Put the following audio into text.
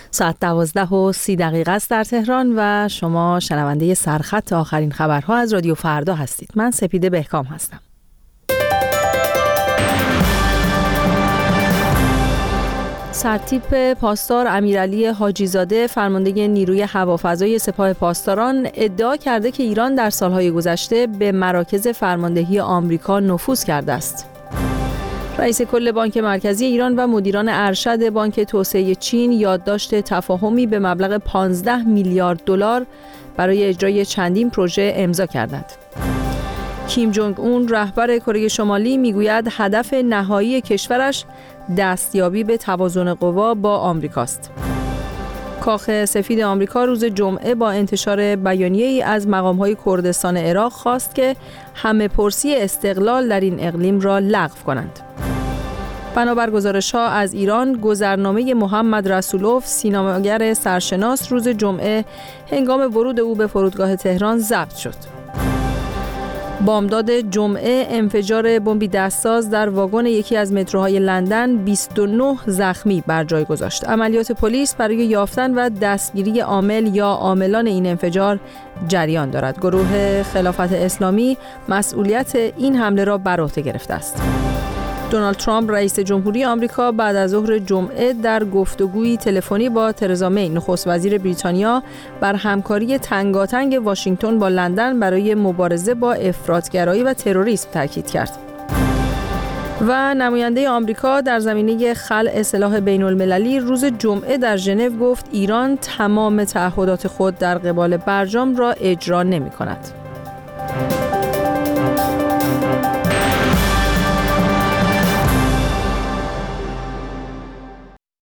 ساعت 12:30 است در تهران و شما شنونده سرخط آخرین خبرها از رادیو فردا هستید. من سپیده بهکام هستم. سرتیپ پاسدار امیرعلی حاجی‌زاده فرمانده نیروی هوافضای سپاه پاسداران ادعا کرده که ایران در سالهای گذشته به مراکز فرماندهی آمریکا نفوذ کرده است. رئیس کل بانک مرکزی ایران و مدیران ارشد بانک توسعه چین یادداشت تفاهمی به مبلغ 15 میلیارد دلار برای اجرای چندین پروژه امضا کردند. کیم جونگ اون رهبر کره شمالی میگوید هدف نهایی کشورش دستیابی به توازن قوا با آمریکاست. کاخ سفید آمریکا روز جمعه با انتشار بیانیه‌ای از مقام‌های کردستان عراق خواست که همه پرسی استقلال در این اقلیم را لغو کنند. بنابر گزارش‌ها از ایران، گذرنامه محمد رسولوف سینماگر سرشناس روز جمعه هنگام ورود او به فرودگاه تهران ضبط شد. بامداد جمعه انفجار بمبی دستساز در واگن یکی از متروهای لندن 29 زخمی بر جای گذاشت. عملیات پلیس برای یافتن و دستگیری عامل یا عاملان این انفجار جریان دارد. گروه خلافت اسلامی مسئولیت این حمله را بر عهده گرفته است. دونالد ترامپ رئیس جمهوری آمریکا بعد از ظهر جمعه در گفتگویی تلفنی با ترزا می نخست وزیر بریتانیا بر همکاری تنگاتنگ واشنگتن با لندن برای مبارزه با افراطگرایی و تروریسم تاکید کرد. و نماینده آمریکا در زمینه خلع سلاح بین‌المللی روز جمعه در ژنو گفت ایران تمام تعهدات خود در قبال برجام را اجرا نمی‌کند.